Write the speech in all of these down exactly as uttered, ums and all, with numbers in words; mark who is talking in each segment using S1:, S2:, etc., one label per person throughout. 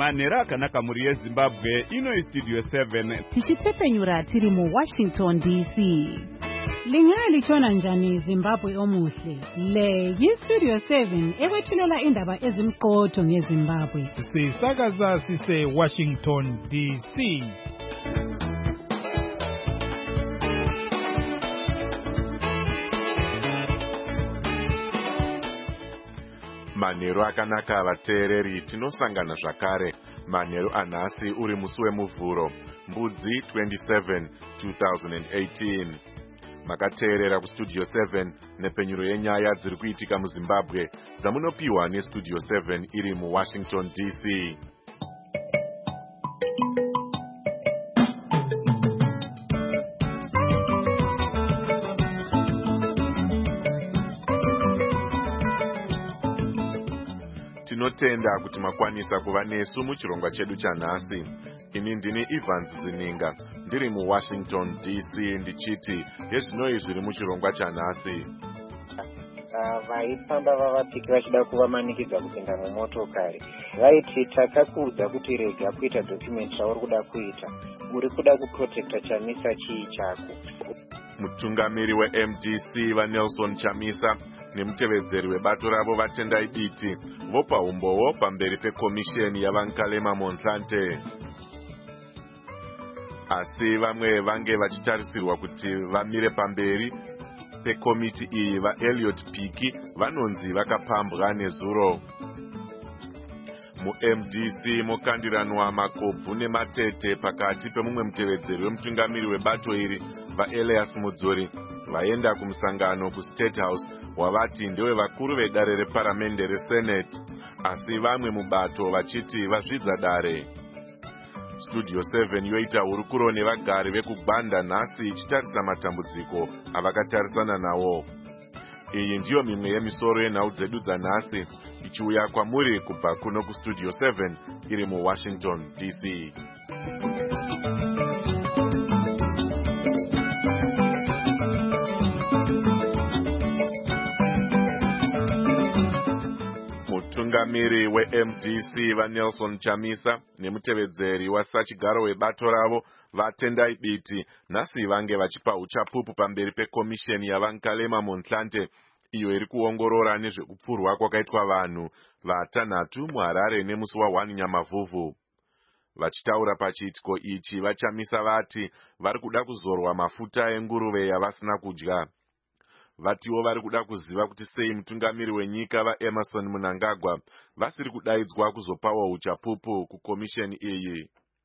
S1: manhero akanaka muri yezimbabwe. Ino Studio seven
S2: tichitsepenyura tiri mu Washington D C. Lingali chona njani Zimbabwe omuhle. Le yi Studio seven ekwethulela indaba ezimqotho ngeZimbabwe.
S3: Sisakaza sise Washington D C.
S4: Manhero akanaka vateereri, tinosangana zvakare. Manhero anhasi uri musi wemuvhuro, Mbudzi twenty-seven, two thousand eighteen. Makateerera kuStudio seven nepenyuro yenyaya dziri kuitika muZimbabwe dzamunopiwa neStudio seven iri muWashington D C. Tinotenda kuti makwanisa kuva nesu muchirongwa chedu chanhasi. Ini ndini Evans Zininga, ndiri muWashington D C ndichiti yezvinoi zviri muchirongwa chanhasi.
S5: Vaifamba vavapiki vachida kuvamanikidza kupinda mumotokari. Vaiti takakuudza kuti rega kuita document rauri kuda kuita. Uri kuda kuprotecta Chamisa chii chako.
S4: Mutungamiri weM D C vaNelson Chamisa nemutevedzeri webato ravo vatendai biti vopa umbowo pamberi pekomisheni yavankalema Montlante. Asi vamwe vange vachitarisirwa kuti vamire pamberi pekomiti iyi vaElliot Piki vanonzi vakapambwa nezuro. MuM D C mokandiranwa makobvu nematete pakati pemumwe mutevedzeri wemutungamiri webato iri vaElias Mudzori vaenda kumusangano kuState House wavati ndewe vakuru vedare reparamende reSenate, asi vamwe mubato vachiti vazvidza dare. Studio seven yoita hurukuro nevagari vekugwanda nhasi ichitarisa matambudziko avakatarisana nawo. Iyi ndiyo mimwe yemisoro yenhau dzedu dzanhasi ichiuya kwamuri kubva kuno kuStudio seven iri muWashington D C. Mutungamiri weM D C vaNelson Chamisa nemutevedzeri wasachigaro webato ravo vatendai biti nhasi vange vachipa uchapupu pamberi pekomisheni yavankalema Montlante iyo iri kuongorora nezvekupfurwa kwakaitwa vanhu vatanhatu muHarare nemusi wa1 Nyamavhuvhu. Vachitaura pachiitiko ichi vaChamisa vati vari kuda kuzorwa mafuta enguruve yavasina kudya. Vatiwo vari kuda kuziva kuti sei mutungamiri wenyika vaEmerson Mnangagwa vasiri kudaidzwa kuzopawo uchapupu kukomisheni iyi.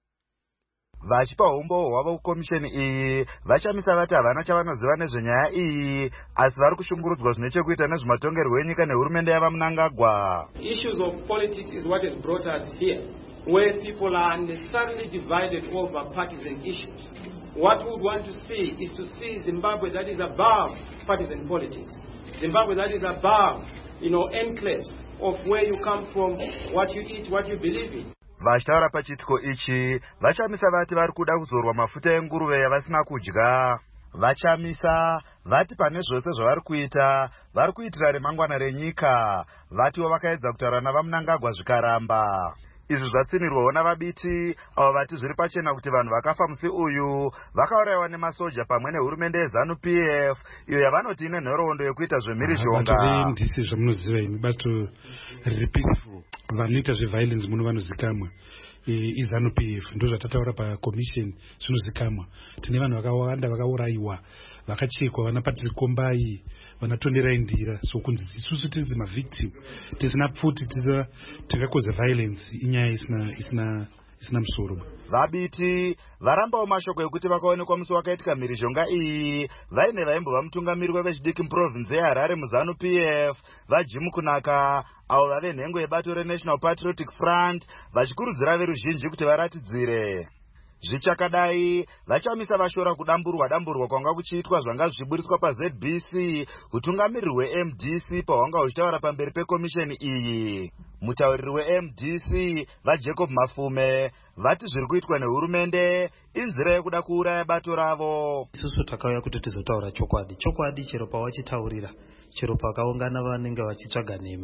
S6: Vachipa umbo hwavo kukomisheni iyi vaChamisa vati havana chavanoziva nezvenyaya iyi, asi vari kushungurudzwa zvine chekuita nezvematongerwo enyika nehurumende yava Mnangagwa.
S7: Issues of politics is what has brought us here, where people are unnecessarily divided over partisan issues. What we would want to see is to see Zimbabwe that is above partisan politics. Zimbabwe that is above, you know, enclaves of where you come from, what you eat, what you believe in.
S6: Vachitaura pachiitiko ichi vaChamisa vati vari kuda kuzorwa mafuta enguruve yavasina kudya. VaChamisa vati pane zvose zvavari kuita vari kuitira remangwana renyika. Vatiwo vakaedza kutaura navaMnangagwa zvikaramba. Izvi zvatsinirwawo navabiti avo vati zviri pachena kuti vanhu vakafa musi uyu vakaurayiwa nemasoja pamwe nehurumende yeZANU P F iyo yavanoti ine nhoroondo yekuita zvemhirizhonga.
S3: Bato ndisi zvamunoziva ini bato riri peaceful vanoita zveviolence muno vanozikamwa. iZANU P F ndo zvatataura pakomisheni zvinozikamwa. Tine vanhu vakawanda vakaurayiwa vakachekwa vana Patrick Kombai vanatonera indira, so kunzi isusu tinzi mavictim tisina pfuti tikakoze violence inyaya isina isina isina musoro.
S6: Vabiti varambawo mashoko ekuti vakaonekwa musi wakaitika mhirizhonga iyi vaine vaimbova mutungamiri wevechidiki muprovince yeHarare muZANU P F vaJim Kunaka avo vave nhengo yebato reNational Patriotic Front vachikurudzira veruzhinji kuti varatidzire. Zvichakadai vaChamisa vashora kudamburwa damburwa kwanga kuchiitwa zvanga zvichiburitswa paZ B C utungamiri hweM D C pahwanga huchitaura pamberi pekomisheni iyi. Mutauriri weM D C vaJacob Mafume vati zviri kuitwa nehurumende inzira yekuda kuuraya bato ravo.
S8: Isusu takauya kuti tizotaura chokwadi chokwadi chero pawachitaurira chero pakaungana vanenge vachitsvaga nhema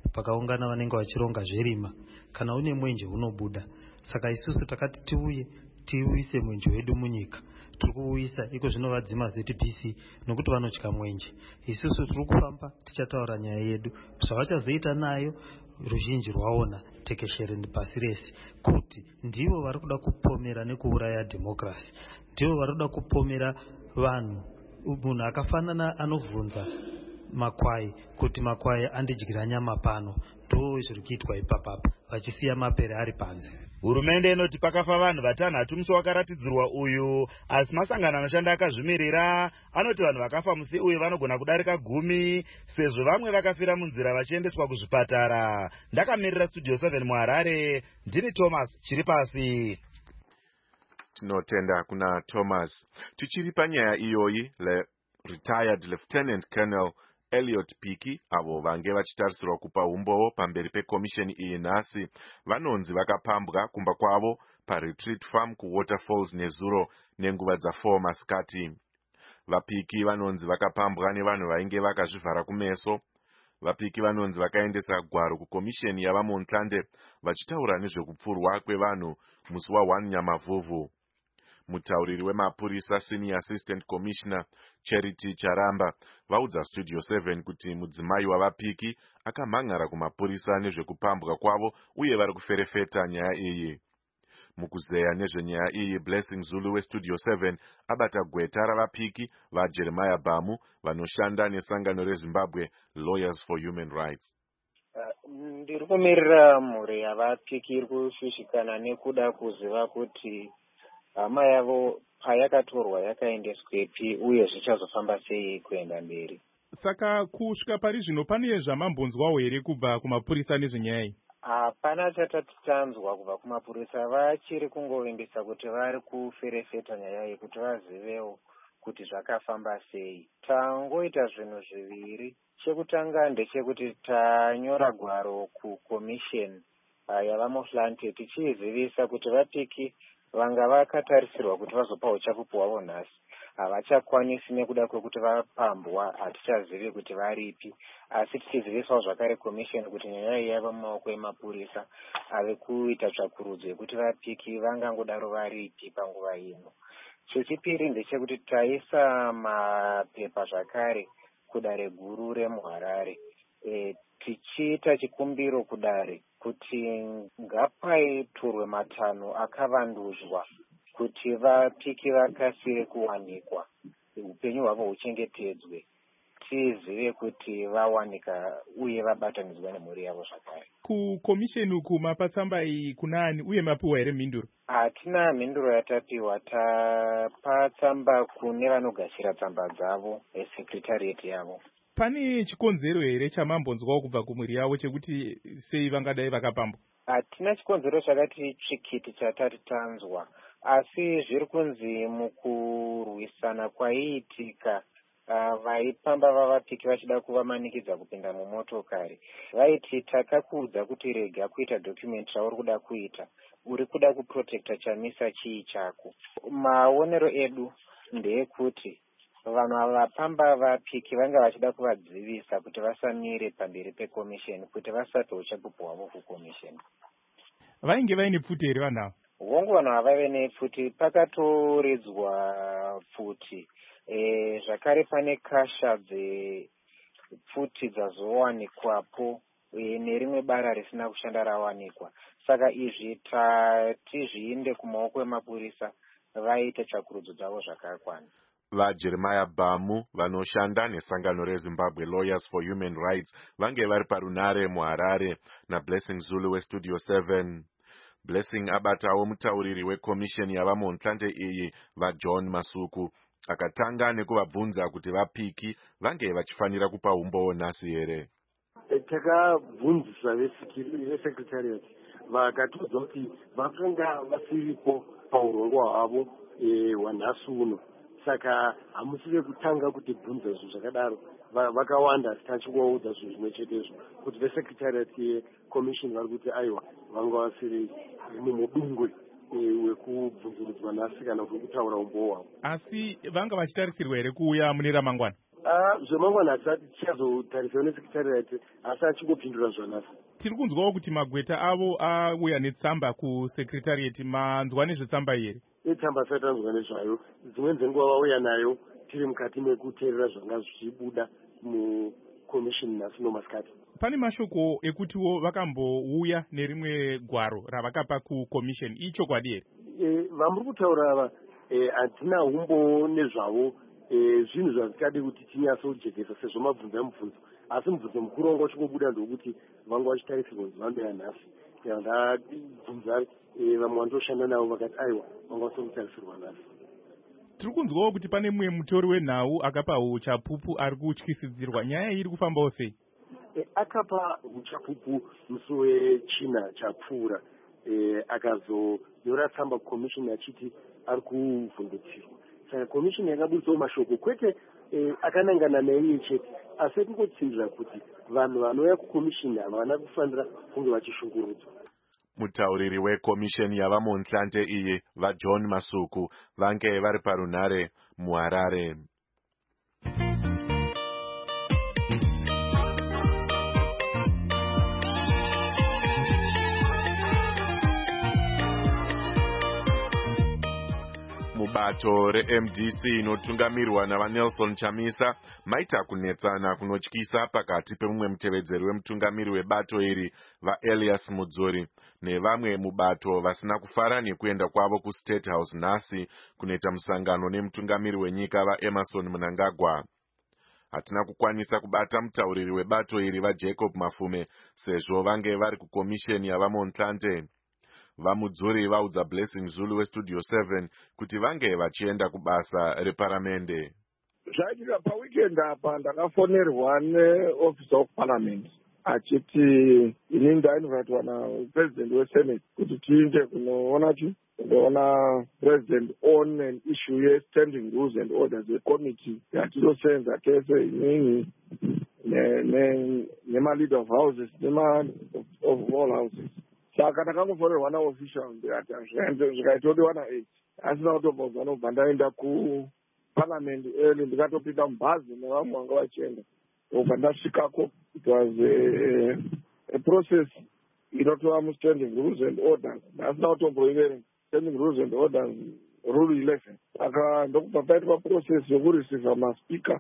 S8: pakaungana vanenge vachironga zverima. Kana une mwenje unobuda. Saka isusu takati tiuye tiuise mwenje wedu munyika. Tiri kuuisa iko zvinova dzima Z P C nokuti vanotya mwenje. Isusu tiri kufamba tichataura nyaya yedu. Zvavachazoita nayo ruzhinji rwaona tekeshere pasi rese kuti ndivo vari kuda kupomera nekuuraya democracy. Ndivo vari kuda kupomera vanhu. Munhu akafanana anovhunza makwai kuti makwai andidyira nyama pano. Ndo zviri kuitwa ipapapa vachisiya mapere ari panze.
S6: Hurumende inoti pakafa vanhu vatanhatu musi wakaratidzirwa uyu, asi masangano anoshanda akazvimirira anoti vanhu vakafa musi uyu vanogona kudarika gumi sezvo vamwe vakafira munzira vachiendeswa kuzvipatara. Ndakamirira Studio seven muHarare, ndini Thomas Chiripasi.
S4: Tinotenda kuna Thomas. Tichiri panyaya iyoyi, le retired Lieutenant Colonel Elliot Piki avo vange vachitarisirwa kupa umbowo pamberi pekomisheni iyi nhasi vanonzi vakapambwa kumba kwavo paRetreat Farm kuWaterfalls nezuro nenguva dzafour masikati. Vapiki vanonzi vakapambwa nevanhu vainge vakazvivhara kumeso. Vapiki vanonzi vakaendesa gwaro kukomisheni yavaMontlande vachitaura nezvekupfurwa kwevanhu musi wa1 Nyamavhuvhu. Mutauriri wemapurisa Senior Assistant Commissioner Charity Charamba vaudza Studio seven kuti mudzimai wavapiki akamhangara kumapurisa nezvekupambwa kwavo uye vari kuferefeta nyaya iyi. Mukuzeya nezvenyaya iyi, Blessing Zulu weStudio seven abata gweta ravapiki vaJeremiah Bamu vanoshanda nesangano reZimbabwe Lawyers for Human Rights.
S5: Ndiri kumirira mhuri yavapiki iri kushushikana nekuda kuziva kuti hama yavo payakatorwa yakaendeswepi uye zvichazofamba sei kuenda mberi.
S1: Saka kusvika pari zvino pane zvamambonzwawo here kubva kumapurisa nezvenyaya iyi?
S5: Hapana chatati tanzwa kubva kumapurisa. Vachiri kungovimbisa kuti vari kuferefeta nyaya iyi kuti vazivewo kuti zvakafamba sei. Tangoita zvinhu zviviri. Chekutanga ndechekuti tanyora gwaro kukomisheni yavaMontlande tichizivisa kuti vapiki vanga vakatarisirwa kuti vazopa uchapupu hwavo nhasi havachakwanisi nekuda kwekuti vapambwa. Hatichazivi kuti varipi, asi tichizivisawo zvakare komisheni kuti nyaya iyi yava mumaoko emapurisa ave kuita tsvakurudzo yekuti vapiki vangangodaro varipi panguva ino. Chechipiri ndechekuti taisa mapepa zvakare kudare guru remuHarare e, tichiita chikumbiro kudare kuti ngapaiturwe matanho akavandudzwa kuti vapiki vakasire kuwanikwa, upenyu hwavo huchengetedzwe, tizive kuti vawanika uye vabatanidzwa nemhuri yavo zvakare.
S1: Kukomisheni uku mapa tsamba iyi kunani uye mapiwa here mhinduro?
S5: Hatina mhinduro yatapiwa. Tapa tsamba kune vanogashira tsamba dzavo esekretarieti yavo.
S1: Pane chikonzero here chamambonzwawo kubva kumhuri yavo chekuti sei vangadai vakapambwa?
S5: Hatina chikonzero chakati tsvikiti chatati tanzwa, asi zviri kunzi mukurwisana kwaiitika uh, vaipamba vavapiki vachida kuvamanikidza kupinda mumotokari vaiti takakuudza kuti rega kuita document rauri kuda kuita, uri kuda kuprotecta chamisa chii chako. Maonero edu ndeyekuti vanhu ava vapamba vapiki vanga vachida kuvadzivisa kuti vasamire pamberi pekomisheni kuti vasape uchapupu hwavo kukomisheni.
S1: Vainge vaine pfuti here vanhu ava?
S5: Hongu vanhu ava vaive nepfuti, pakatoredzwa pfuti. E, zvakare pane kasha dzepfuti dzazowanikwapo e, nerimwe bara risina kushanda rawanikwa. Saka izvi tati zviinde kumaoko emapurisa vaite tsvakurudzo dzavo zvakakwana.
S4: VaJeremiah Bamu vanoshanda nesangano reZimbabwe Lawyers for Human Rights vange vari parunare muHarare naBlessing Zulu weStudio seven. Blessing abatawo mutauriri wekomisheni yavaMontlande iyi vaJohn Masuku akatanga nekuvabvunza kuti vapiki vange vachifanira kupa umbowo nhasi here.
S9: Takabvunzisa vesekretariat vakatiudza kuti vakanga vasiripo paurongwa hwavo hwanhasi uno, saka hamusire kutanga kuti bvunza zvinhu zvakadaro. Vakawanda asi tachingovaudza zvinhu zvimwe chetezvo kuti vesekretariat yekomishini vari kuti aiwa vanga vasiri mumudungwe wekubvunzurudzwa nhasi kana kuti kutaura umbowo hwavo.
S1: Asi vanga vachitarisirwa here kuuya mune ramangwana?
S9: zvemangwana hatisati tichazotariswa nesekretariat asi achingopindura zvanasi.
S1: Tiri kunzwawo kuti magweta avo auya netsamba kusekretariat. Manzwa nezvetsamba here?
S9: Netsamba asati tanzwa nezvayo. Dzimweni dzenguva vauya nayo tiri mukati mekuteerera zvanga zvichibuda mucommission nhasi nomasikati.
S1: Pane mashoko ekutiwo vakambouya nerimwe gwaro ravakapa kucommission. Ichokwadi here?
S9: E, vamuri kutaura ava hatina e, umbo nezvavo e, zvinhu zvazvikadi kuti tinyatsojekesa sezvo mabvunzo emubvunzo, asi mubvunzo mukuru wanga uchingobuda ndokuti vanga vachitarisirwa kuti vambe yanhasi ndabvunza e, vamwe vandoshanda navo vakati aiwa vanga vasokutarisirwa nhasi.
S1: Tiri kunzwawo kuti pane mumwe mutori wenhau akapa uchapupu ari kutyisidzirwa. Nyaya iri kufambawo sei?
S9: E, akapa uchapupu musi wechina chapfuura e, akazonyora tsamba kucommission achiti ari kuvhundutsirwa. Saka commission yakaburitsawo mashoko kwete e, akanangana naiye chete asi kungotsindira kuti vanhu vanouya kucommission havana kufanira kunge vachishungurudzwa.
S4: Mutauriri wekomisheni yavamontlante iyi vaJohn Masuku vange vari parunhare muHarare. Mubato reM D C inotungamirwa navaNelson Chamisa maita kunetsana kunotyisa pakati pemumwe mutevedzeri wemutungamiri webato iri vaElias Mudzuri nevamwe mubato vasina kufara nekuenda kwavo kuState House nhasi kunoita musangano nemutungamiri wenyika vaEmerson Mnangagwa. Hatina kukwanisa kubata mutauriri webato iri vaJacob Mafume sezvo vange vari kukomisheni yavamontlante. Vamudzuri vaudza Blessing Zulu weStudio seven kuti vange vachienda kubasa reparamende.
S10: Zvaitika paweekend apa ndakafonerwa neoffice of parliament achiti ini ndainvitwa napresident wesenate kuti tiinde kunoona chi kunoona president on an issue ye-standing rules and orders yecommittee yatinosenza tese inini nema-leader of houses nema of all houses. Saka ndakangofonerwa naofficial ndikati zvikaitodiwa na-eight asina kutobvunzwa nobva ndaenda kuparliament early ndikatopinda mubhazi nevamwe vanga vachienda. Obva ndasvikako it was a, a process inotova mu-standing rules and orders. Ndasina kutomboiverenga standing rules and orders rule eleven. Saka ndokubva paitwa process yokureceiva maspeaker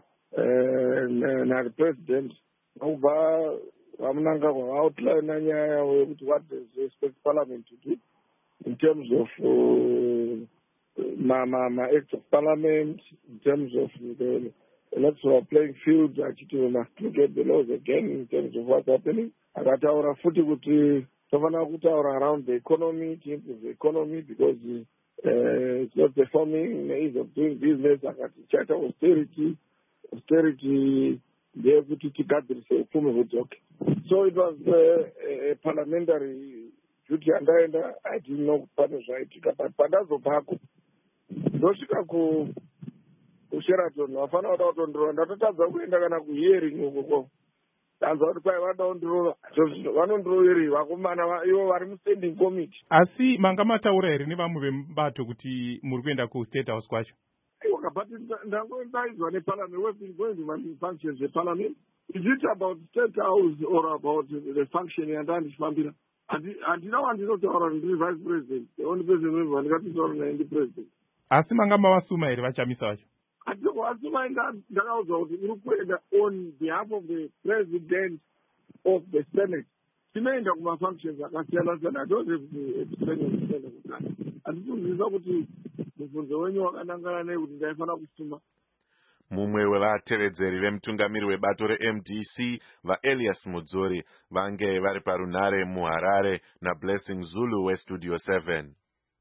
S10: napresident nokubva vaMnangagwa outline nyaya yekuti what does expect parliament to do in terms of uh, ma, ma, ma acts of parliament, in terms of the electoral playing field, achiti we must look at the laws again in terms of what's happening. Akataura futi kuti tofanira kutaura around the economy, to improve the economy because uh, it's not performing in the ease of doing business. Akati chaita austerity, austerity ndeyekuti tigadzirise upfumi hudzoke. So it was uh, a parliamentary duty yandaenda. I didn't know pane zvaitika, but pandazobvako ndosvika kuSheraton vafanira kuda kutondorova ndatotadza kuenda kana kuhearing ukoko. Tanzwa kuti kwai vanoda kundirova vanondiroverei vakomana ivo vari mustanding committee.
S1: Asi manga mataura here nevamwe vemubato kuti muri kuenda kuState House kwacho?
S10: Okay, but ndangodaizwa neparliament, we've been going to my functions yeparliament. Is it about State House or about the function yandandifambira? Handina wandinotaura ndiri vice president. The only person who ndakatotaura naye ndi president.
S1: Asi manga mavasuma here vachamisa vacho?
S10: Handiko vasuma ndakaudzwa kuti uri kuenda on behalf of the president of the Senate. Tinoenda kumafunctions akasiyana siyana. I don't have to explain anything kutani. Handikuziva kuti mubvunzo wenyu wakanangana nei kuti ndaifanira kusuma.
S4: Mumwe wevatevedzeri vemutungamiri webato reM D C vaElias Mudzuri vange vari parunhare muHarare naBlessing Zulu weStudio seven.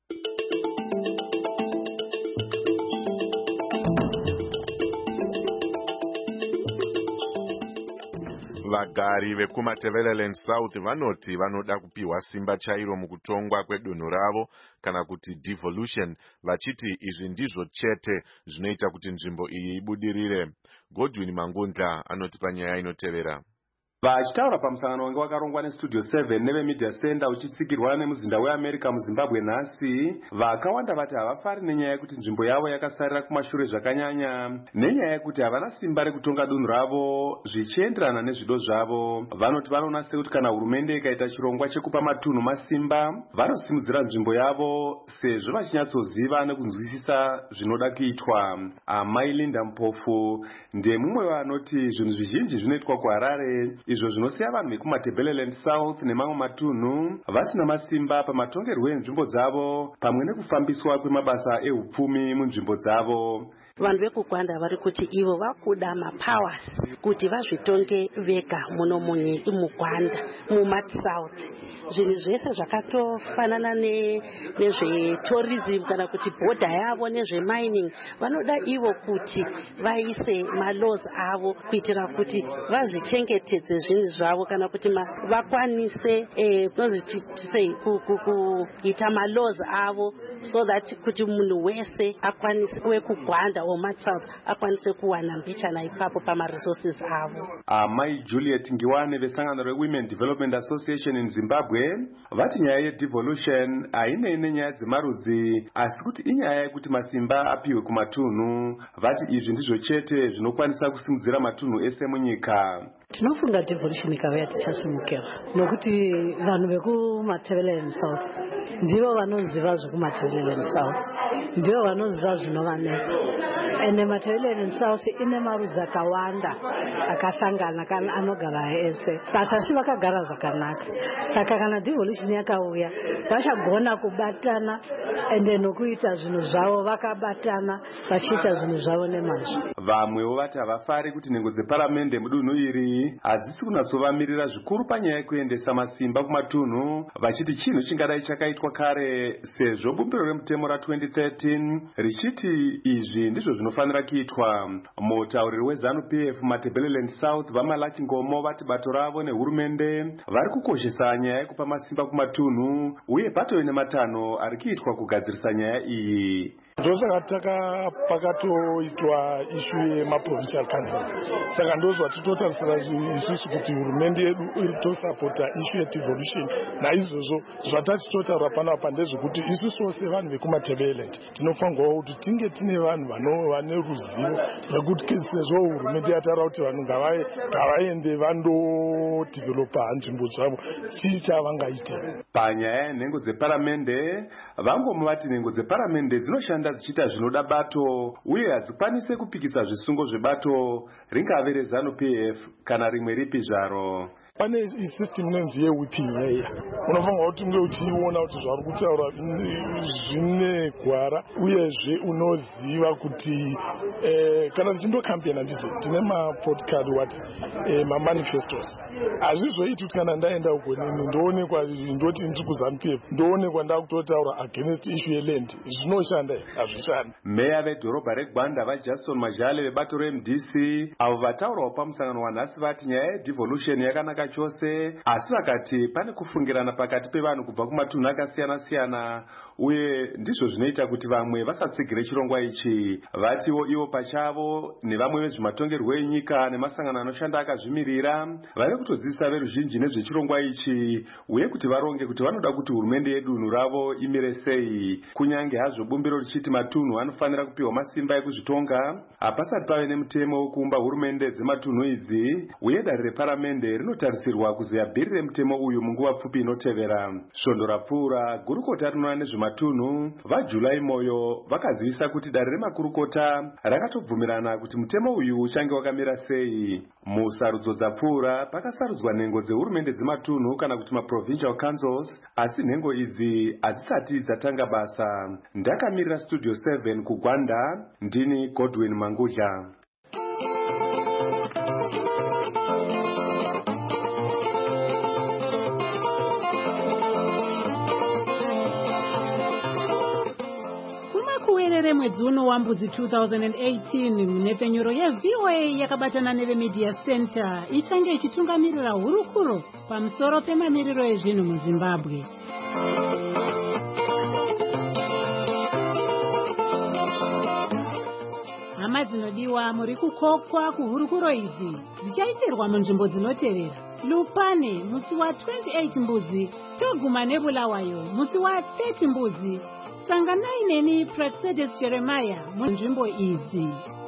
S4: Vagari vekumaTeveleland South vanoti vanoda kupiwa simba chairo mukutongwa kwedunhu ravo kana kuti devolution, vachiti izvi ndizvo chete zvinoita kuti nzvimbo iyi ibudirire. Godwin Mangundla anoti panyaya inotevera.
S11: Vachitaura pamusangano wanga wakarongwa nestudio seven nevemedia center uchitsikirwa nemuzinda weamerica muzimbabwe nhasi, vakawanda vati havafari nenyaya yekuti nzvimbo yavo yakasarira kumashure zvakanyanya nenyaya yekuti havana simba rekutonga dunhu ravo zvichienderana nezvido zvavo. Vanoti vanoona sekuti kana hurumende ikaita chirongwa chekupa matunhu masimba vanosimudzira nzvimbo yavo sezvo vachinyatsoziva nekunzwisisa zvinoda kuitwa. Amai Linda Mpofu ndemumwe vanoti zvinhu zvizhinji zvinoitwa kuHarare izvo zvinosiya vanhu vekumaTebeleland South nemamwe matunhu vasina masimba pamatongerwo enzvimbo dzavo pamwe nekufambiswa kwemabasa ehupfumi munzvimbo dzavo.
S12: Vanhu vekugwanda vari kuti ivo vakuda mapowers kuti vazvitonge vega muno mugwanda mumat south. Zvinhu zvese zvakatofanana nezvetourism kana kuti bhodha yavo nezvemining vanoda ivo kuti vaise malaws avo kuitira kuti vazvichengetedze zvinhu zvavo kana kuti vakwanise kuita malaws avo so that kuti munhu wese akwanise wekugwanda Mat South akwanise kuwana mbichana ipapo pamaresources avo.
S11: Amai Juliet Ngiwane vesangano reWomen Development Association in Zimbabwe vati nyaya yedevolution hainei nenyaya dzemarudzi asi kuti inyaya yekuti masimba apiwe kumatunhu. Vati izvi ndizvo chete zvinokwanisa kusimudzira matunhu ese munyika.
S13: Tinofunga devolution ikauya tichasimukira nokuti vanhu vekumaTebeleland South ndivo vanoziva zvekumaTebeleland South, ndivo vanoziva zvinovanetsa. Ende maTebeleland South ine marudzi akawanda akasangana kana anogara ese, pasasi vakagara zvakanaka. Saka kana devolution yakauya vachagona kubatana ende nokuita zvinhu zvavo vakabatana vachiita zvinhu zvavo nemazvo.
S11: Vamwewo vati havafari kuti nhengo dzeparamende mudunhu iri hadzisi kunatsovamirira zvikuru panyaya yekuendesa masimba kumatunhu vachiti chinhu chingadai chakaitwa kare sezvo bumbiro remutemo ratwenty thirteen richiti izvi ndizvo zvinofanira kuitwa. Mutauriri weZANU P F maTebeleland South vaMalaki Ngomo vati bato ravo nehurumende vari kukoshesa nyaya yekupa masimba kumatunhu uye patove nematanho ari kuitwa kugadzirisa nyaya iyi.
S10: Ndosaka taka pakatoitwa ishu yemaprovincial councils. Saka ndozva titotarisira isusu kuti hurumende yedu iri kutosapota ishu yedevolution naizvozvo zvatachitotaura panapa ndezvekuti isusu sevanhu vekumaTebeleland tinofanirwa kuti tinge tine vanhu vane ruzivo rekuti sezvo hurumende yataura kuti vanhu ngavaende vandodevelopa nzvimbo dzavo chii chavangaita.
S11: Panyaya yenhengo dzeparamende vambomu vati nhengo dzeparamende dzinoshanda dzichiita zvinoda bato uye hadzikwanise kupikisa zvisungo zvebato ringave reZANU P F kana rimwe ripi zvaro.
S10: Pane isystem inonzi ye-whipping yeya unofanirwa kuti unge uchiiona kuti zvari kutaura zvine gwara uyezve unoziva kuti kana tichindokambena ndidzo tine mapodcard wati mamanifestos hazvizoiti kuti kana ndaenda ugonini ndoonekwa ndoti ndiri kuZANU P F ndoonekwa ndakutotaura against issue yeland zvinoshanda hazvishandi.
S11: Meya vedhorobha reGwanda vaJackson Majale vebato reM D C avo vataurawo pamusangano wanhasi vati nyaya yedevolution yakanaka chose asi vakati pane kufungirana pakati pevanhu kubva kumatunhu akasiyana siyana uye ndizvo zvinoita kuti vamwe vasatsigire chirongwa ichi. Vatiwo ivo pachavo nevamwe vezvematongerwo enyika nemasangano anoshanda akazvimirira vari kutodzidzisa veruzhinji nezvechirongwa ichi uye kuti varonge kuti vanoda kuti hurumende yedunhu ravo imire sei. Kunyange hazvo bumbiro richiti matunhu anofanira kupiwa masimba ekuzvitonga hapasati pave nemutemo wekuumba hurumende dzematunhu idzi uye dare reparamende rinotarisirwa kuzoya bhiri remutemo uyu munguva pfupi inotevera. Svondo rapfuura gurukota rinoona nezvematunhu vaJulai Moyo vakazivisa kuti dare remakurukota rakatobvumirana kuti mutemo uyu uchange wakamira sei. Musarudzo dzapfuura pakasarudzwa nhengo dzehurumende dzematunhu kana kuti maprovincial councils asi nhengo idzi hadzisati dzatanga basa. Ndakamirira studio seven kuGwanda ndini Godwin Mangudla.
S2: Kuwerere mwedzi uno wambudzi two thousand eighteen munepfenyuro yeV O A yakabatana nevemedia center ichange ichitungamirira hurukuro pamusoro pemamiriro ezvinhu muZimbabwe. Hama dzinodiwa muri kukokwa kuhurukuro idzi dzichaitirwa munzvimbo dzinotevera. Lupane musi wa twenty-eight Mbudzi, toguma neBulawayo musi wa thirty Mbudzi. Sanganai neni Praxedes Jeremiah munzvimbo idzi.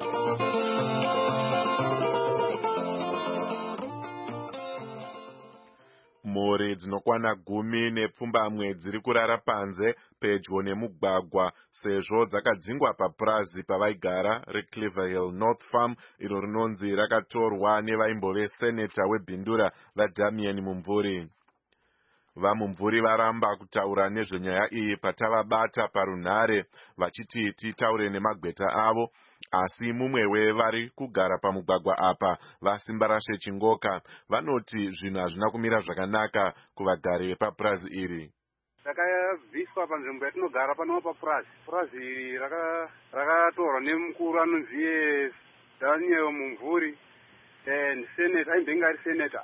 S4: Mhuri dzinokwana gumi nepfumbamwe dziri kurara panze pedyo nemugwagwa sezvo dzakadzingwa papurazi pavaigara reCleverhill North Farm, iro rinonzi rakatorwa nevaimbove seneta webhindura vaDamian Mumvuri. VaMumvuri varamba kutaura nezvenyaya iyi patavabata parunhare vachiti titaure nemagweta avo, asi mumwe wevari kugara pamugwagwa apa vaSimbarashe Chingoka vanoti zvinhu hazvina kumira zvakanaka kuvagari vepapurazi iri.
S14: Takabviswa panzvimbo yatinogara pano papurazi. Purazi rakatorwa nemukuru anonzi Daniel Mumvuri, seneta, aimbenge ari seneta.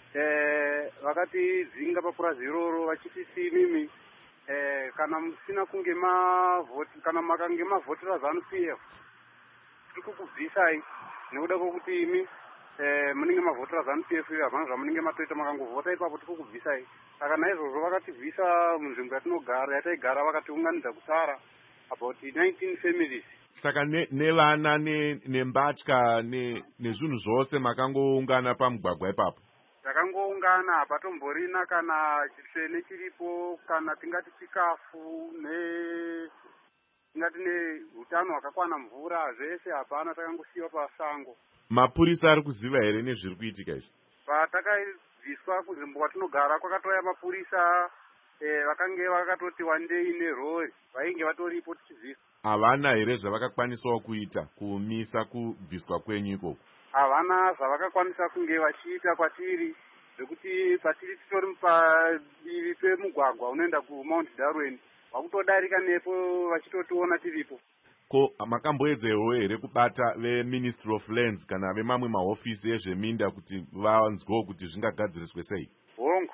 S14: Vakati dzinga papurazi iroro vachiti mimi kana musina kunge mavhoti kana makange mavhotera ZANU-P F tikukubvisai nekuda kwokuti imi munenge mavhotera ZANU-P F iyo havana zvamunenge matoita makangovhota ipapo tikukubvisai. Saka naizvozvo vakatibvisa munzvimbo yatinogara yataigara vakatiunganidza kusara about nineteen families.
S4: Saka nevana nembatya nezvinhu zvose makangoungana pamugwagwa ipapo?
S14: Takangoungana hapatomborina kana chisvene chiripo kana tingati chikafu ne tingati neutano hwakakwana, mvura zvese hapana, takangosiyiwa pasango.
S4: Mapurisa ari kuziva here nezviri kuitika izvi?
S14: Patakabviswa kunzvimbo kwatinogara kwakatouya mapurisa vakange vakatoti wandei nerori vainge vatoripo tichibviswa.
S4: Havana here zvavakakwanisawo kuita kuumisa kubviswa kwenyu ikoko?
S14: Havana zvavakakwanisa kunge vachiita kwatiri, zvekuti patiri titori padivi pemugwagwa unoenda kuMount Darwin, vakutodarika nepo vachitotiona tiripo.
S4: Ko makamboedzewo here kubata veMinistry of Lands kana vemamwe mahofisi ezveminda kuti vanzwewo kuti zvingagadziriswe sei?
S14: Hongu,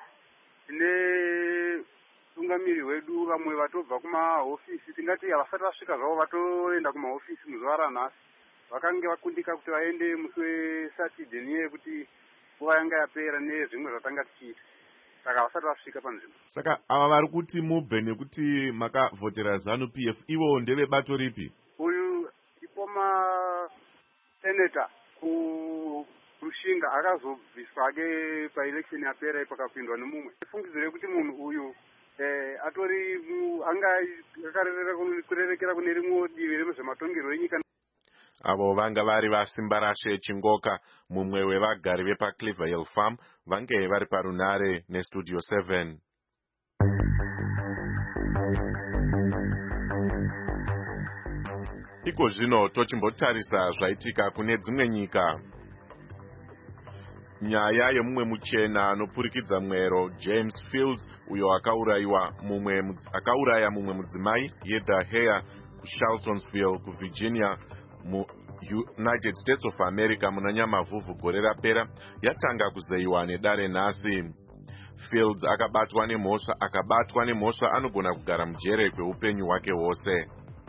S14: tine tungamiri wedu vamwe vatobva kumahofisi, tingati havasati vasvika zvavo vatoenda kumahofisi muzuva ranhasi. Vakange vakundika kuti vaende musi weSatidhe niye kuti nguva yanga yapera nezvimwe zvatanga tichiita. Saka vasati vasvika panzvimbo.
S4: Saka ava vari kuti mubve nekuti makavhotera ZANU-P F, ivo ndevebato ripi?
S14: Uyu ipoma seneta kuRushinga akazobviswa ake paelection yapera ipakapindwa nemumwe. Fungidzire kuti munhu uyu atori anga akarerekera kune rimwe divi remuzvematongerwo enyika.
S4: Avo vanga vari vaSimbarashe Chingoka, mumwe wevagari vepaCleverhill Farm, vange vari parunhare neStudio seven. Iko zvino tochimbotarisa zvaitika kune dzimwe nyika. Nyaya yemumwe muchena anopfurikidza mwero James Fields, uyo akaurayiwa mumwe akauraya mumwe mudzimai Heather Heyer kuCharlottesville kuVirginia muUnited States of America muna Nyamavhuvhu gore rapera, yatanga kuzeyiwa nedare nhasi. Fields akabatwa nemhosva akabatwa nemhosva anogona kugara mujere kweupenyu hwake hwose.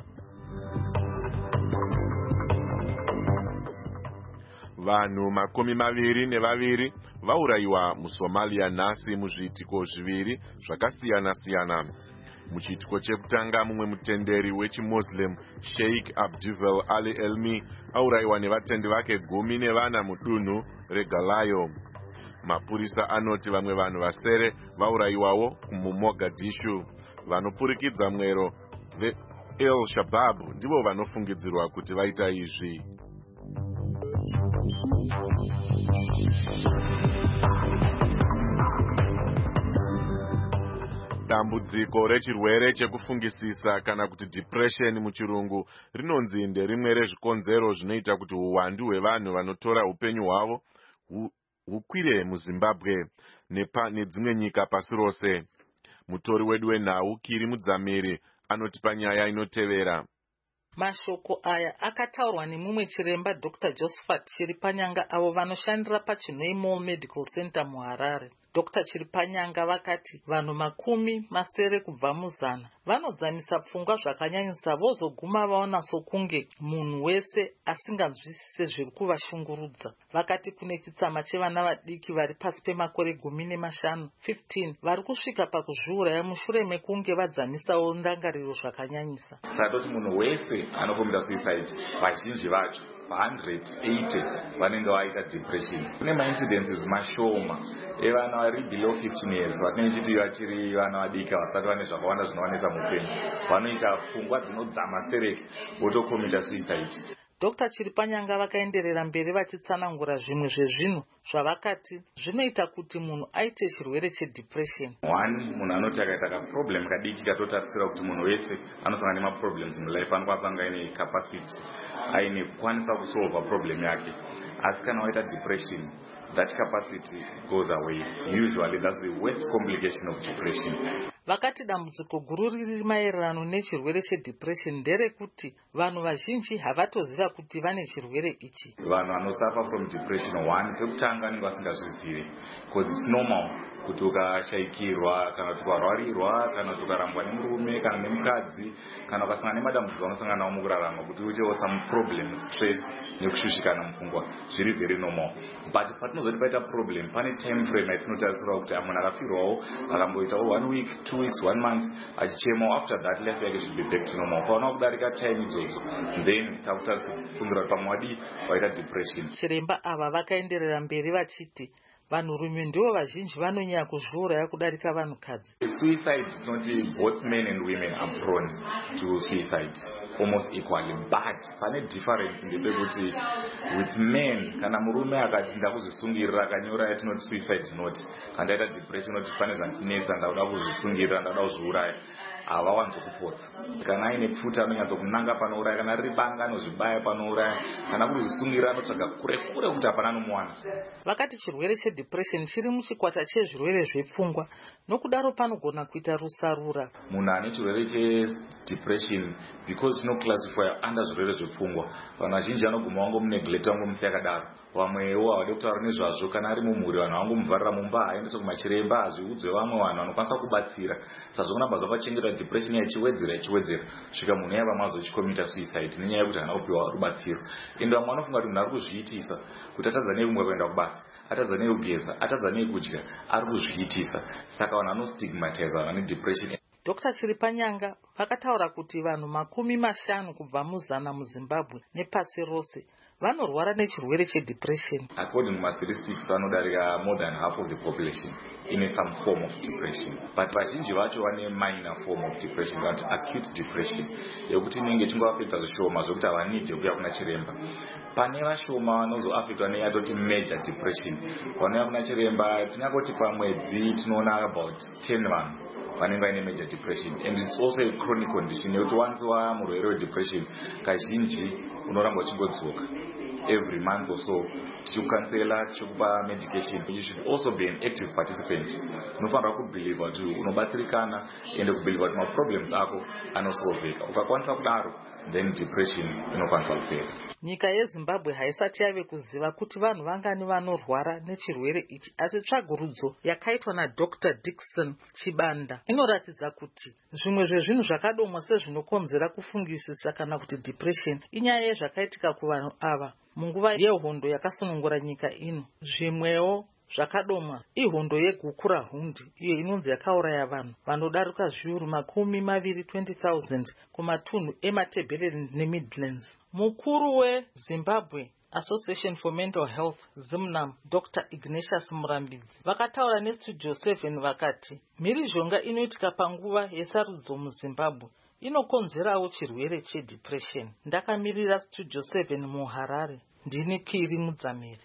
S4: Vanhu makumi maviri nevaviri vaurayiwa muSomalia nhasi muzviitiko zviviri zvakasiyana-siyana. Muchiitiko chekutanga, mumwe mutenderi wechiMuslim Sheikh Abdul Ali Elmi aurayiwa nevatendi vake gumi nevana mudunhu reGalayo. Mapurisa anoti vamwe vanhu vasere vaurayiwawo muMogadishu. Vanopfurikidza mwero veEl Shabab ndivo vanofungidzirwa kuti vaita izvi. Dambudziko rechirwere chekufungisisa kana kuti depression muchirungu rinonzi nderimwe rezvikonzero zvinoita kuti uwandu hwevanhu vanotora upenyu hwavo hukwire muZimbabwe nedzimwe nyika pasi rose. Mutori wedu wenhau Kiri Mudzamiri anoti panyaya inotevera.
S15: Mashoko aya akataurwa nemumwe chiremba Doctor Josephat Chiripanyanga avo vanoshandira paChinoi Mall Medical Center muHarare. Doctor Chiripanyanga vakati vanhu makumi masere kubva muzana vanodzanisa pfungwa zvakanyanyisa vozoguma vaona sokunge munhu wese asinganzwisise zviri kuvashungurudza. Vakati kune chitsama chevana vadiki vari pasi pemakore gumi nemashanu fifteen vari kusvika pakuzviuraya mushure mekunge vadzanisawo ndangariro zvakanyanyisa.
S16: Satoti munhu wese anokombita suicide vazhinji vacho one hundred eighty vanenge vaita depression. Kune maincidences mashoma evana vari below fifteen years vatinenge tichiti vachiri vana vadiki vasati vane zvakawanda zvinovanetsa muupenyu vanoita pfungwa dzinodzama stereki votokomita suicide.
S15: Doctor Chiripanyanga vakaenderera mberi vachitsanangura zvimwe zvezvinhu zvavakati zvinoita kuti munhu aite chirwere chedepression.
S16: One, munhu anoti akaita kaproblem kadiki katotarisira kuti munhu wese anosangana nemaproblems mulife anokwanisa kunge aine capacity aine kukwanisa kusolva problem yake. Asi kana waita depression, that capacity goes away. Usually that's the worst complication of depression.
S15: Vakati dambudziko guru riri maererano nechirwere chedepression nderekuti vanhu vazhinji havatoziva kuti vane chirwere ichi.
S16: Vanhu vanosuffer from depression, one, pekutanga vanenge vasingazvizivi because it's normal kuti ukashaikirwa kana kuti ukarwarirwa kana kuti ukarambwa nemurume kana nemukadzi kana ukasangana nemadambudziko anosangana nawo mukurarama kuti uitewo some problem, stress nekushushikana mupfungwa zviri very normal. But patinozoti paita problem pane time frame yatinotarisira kuti munhu akafirwawo akamboitawo one week two weeks one month achichemawo after that life yake should be back to normal. Paona kudarika time idzodzo then takutafungira kuti pamwe wadi waita depression.
S15: Chiremba ava vakaenderera mberi vachiti vanhurume ndivo vazhinji vanonyanya kuzviuraya kudarika vanhukadzi.
S16: Suicide tinoti both men and women are prone to suicide almost equally, but pane difference ndepekuti with men kana murume akati ndakuzvisungirira akanyora yatinoti suicide note kana ndaita depression note pane zvantinetsa ndakuda kuzvisungirira ndakuda kuzviuraya havawanzo kupotsa. Kana aine pfuta anonyatso kunanga panouraya, kana riri banga anozvibaya panouraya, kana kuzvisungirira anotsvaga kure kure kuti hapana anomuwana.
S15: Vakati chirwere chedepression chiri muchikwata chezvirwere zvepfungwa nokudaro panogona kuita rusarura.
S16: Munhu ane chirwere chedepression because chinoclassify under zvirwere zvepfungwa vanhu vazhinji anoguma vangomuneglect vangomusiya akadaro. Vamwewo havadi kutaura nezvazvo kana ari mumhuri vanhu vangomuvharira mumba aendese kumachiremba azviudzwe vamwe vanhu vanokwanisa kubatsira. Sazvo kuna bva zvapachengetwa depression yachiwedzera yachiwedzera svika munhu yava mazochikomita suicide nenyaya yekuti hana kupiwa rubatsiro. Ende vamwe vanofunga kuti munhu ari kuzviitisa kuti atadza nei kumwe kuenda kubasa, atadza nei kugeza, atadza nei kudya, ari kuzviitisa. Saka vanhu vanostigmatize vanhu vane depression.
S15: Doctor Chiripanyanga vakataura kuti vanhu makumi mashanu kubva muzana muZimbabwe nepasi rose vanorwara nechirwere chedepression.
S16: According to my statistics, vanodarika more than half of the population in some form of depression. But vazhinji vacho vane minor form of depression, but acute depression. Yekuti inenge chingavapedza zvishoma zvokuti havanidi kuuya kuna chiremba. Pane vashoma vanozoafectwa neyatoti major depression. Vanouya kuna chiremba tingangoti pamwedzi tinoona about ten vanhu vanenge vaine major depression, and it's also a chronic condition yekuti once wamurwere wedepression kazhinji unoramba uchingodzoka every month or so tichikukansela tichikupa medication. You should also be an active participant. Unofanira kubhiliva kuti unobatsirikana ende kubhiliva kuti maproblems ako anosolveka. Ukakwanisa kudaro then depression inokwanisa kupera.
S15: Nyika yeZimbabwe haisati yave kuziva kuti vanhu vangani vanorwara nechirwere ichi, asi tsvagurudzo yakaitwa naDoctor Dickson Chibanda inoratidza kuti zvimwe zvezvinhu zvakadomwa sezvinokonzera kufungisisa kana kuti depression inyaya yezvakaitika kuvanhu ava munguva yehondo yakasunungura nyika ino. Zvimwewo zvakadomwa ihondo yegukura hundi iyo inonzi yakauraya vanhu vanodarika zviuru makumi maviri twenty thousand kumatunhu ematebheleni neMidlands. Mukuru weZimbabwe Association for Mental Health Zimnam Doctor Ignatius Murambidzi vakataura neStudio seven vakati mhirizhonga inoitika panguva yesarudzo muZimbabwe inokonzerawo chirwere chedepression. Ndakamirira Studio seven muHarare, ndini Kiri Mudzamiri.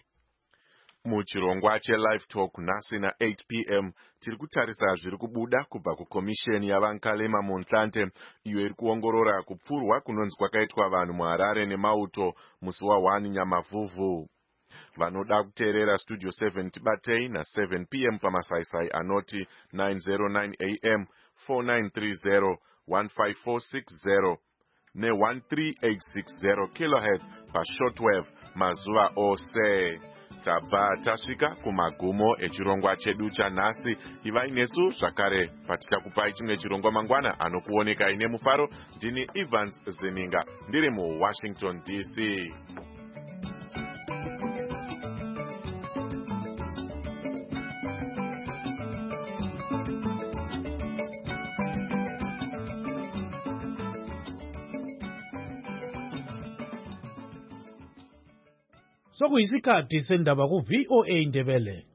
S4: Muchirongwa cheLive Talk nhasi na eight p m tiri kutarisa zviri kubuda kubva kukomisheni yavankalema Montlante iyo iri kuongorora kupfurwa kunonzi kwakaitwa vanhu muHarare nemauto musi wa one Nyamavhuvhu. Vanoda kuteerera Studio seven tibatei na seven p m pamasaisai anoti nine oh nine a m four nine three zero one five four six zero ne one three eight six zero kilohertz pashortwave mazuva ose. Tabva tasvika kumagumo echirongwa chedu chanhasi. Ivai nesu zvakare patichakupai chimwe chirongwa mangwana anokuoneka ine mufaro. Ndini Evans Zeninga ndiri muWashington D C.
S17: Sokuyisikhathi sendaba ku V O A Ndebele.